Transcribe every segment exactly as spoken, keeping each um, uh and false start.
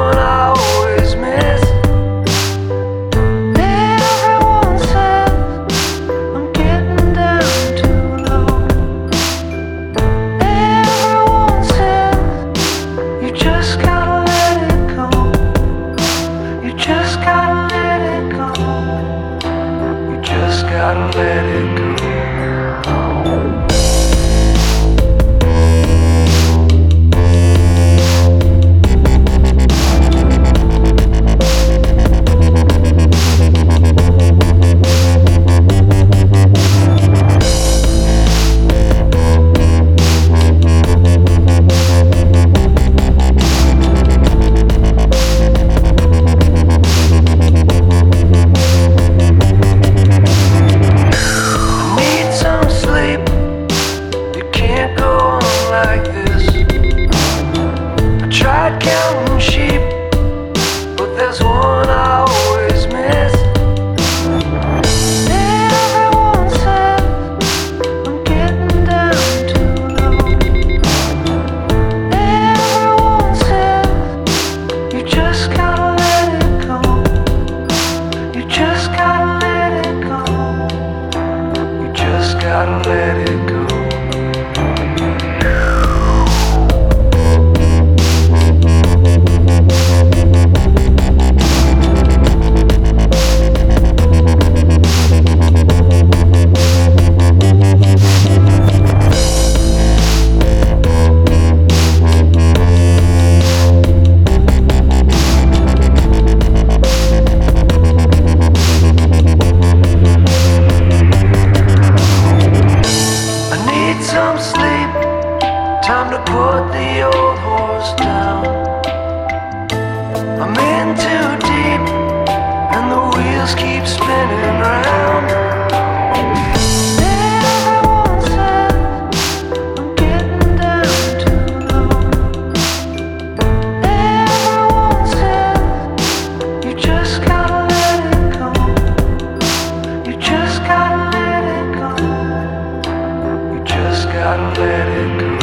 one I always miss. Everyone says I'm getting down too low. Everyone says you just gotta let it go. You just gotta let it go. You just gotta let it go. Like this, I tried counting sheep, but there's one I always miss. Everyone says I'm getting down too low. Everyone says you just gotta let it go. You just gotta let it go. You just gotta let it go. Some sleep, time to put the old horse down. I'm in too deep, and the wheels keep spinning round. Everyone says I'm getting down too low. Everyone says you just gotta let it go. You just gotta let it go. Just gotta let it go.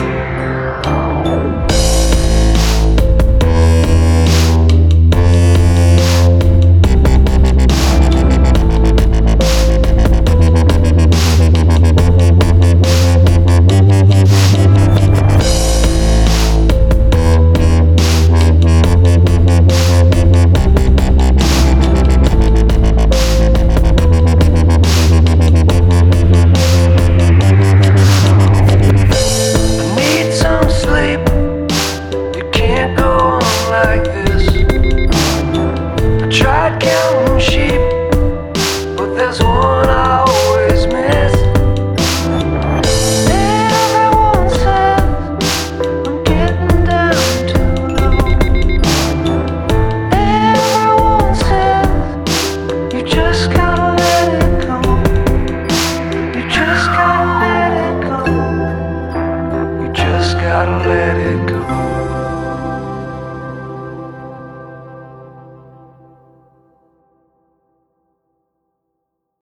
Like this, I tried counting sheep, but there's one I always miss. Everyone says I'm getting down too low. Everyone says you just gotta let it go. You just gotta let it go. You just gotta let it go.